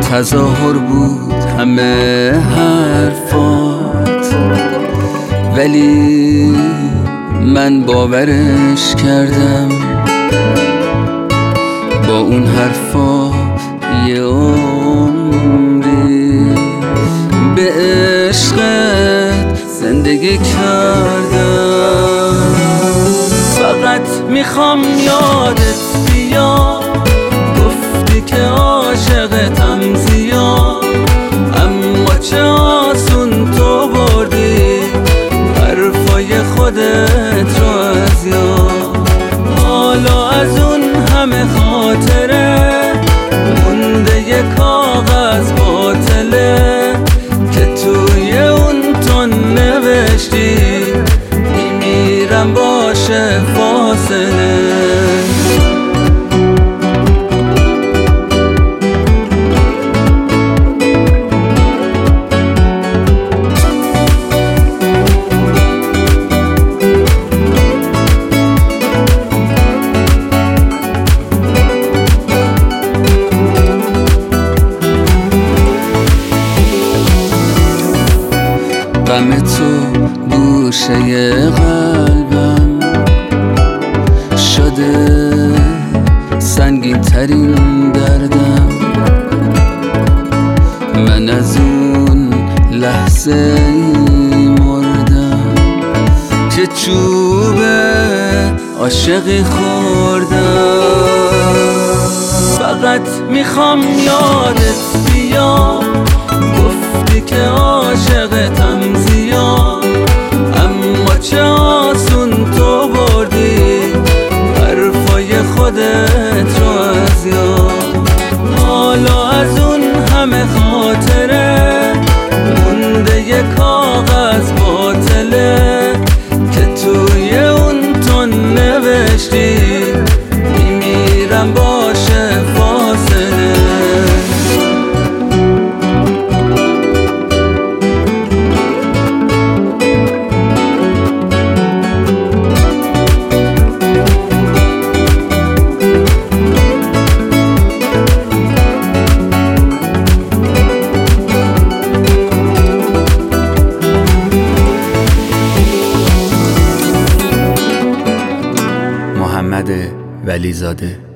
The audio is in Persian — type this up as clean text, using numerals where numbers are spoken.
تظاهر بود همه حرفات، ولی من باورش کردم. با اون حرفا یه عمری به عشقت زندگی کردم. فقط میخوام یادت بیاد گفتی که عاشقتم زیاد، اما چه آسون تو بردی حرفای خودت رو از یاد. حالا از اون همه خاطره مونده یه کاغذ باطله که توی اون تو نوشتی میمیرم باشه فاصله. غم تو گوشه قلبم شده سنگین ترین دردم. من از اون لحظه مردم که چوب عاشقی خوردم. فقط میخوام یادت بیاد گفتی که عاشقتم زیاد، اما چه آسون تو بردی حرفای خودت رو از یاد. حالا از اون همه خاطره مونده یه کاغذ باطله که توی اون تو نوشتی میمیرم باشه فاصله. محمد ولیزاده.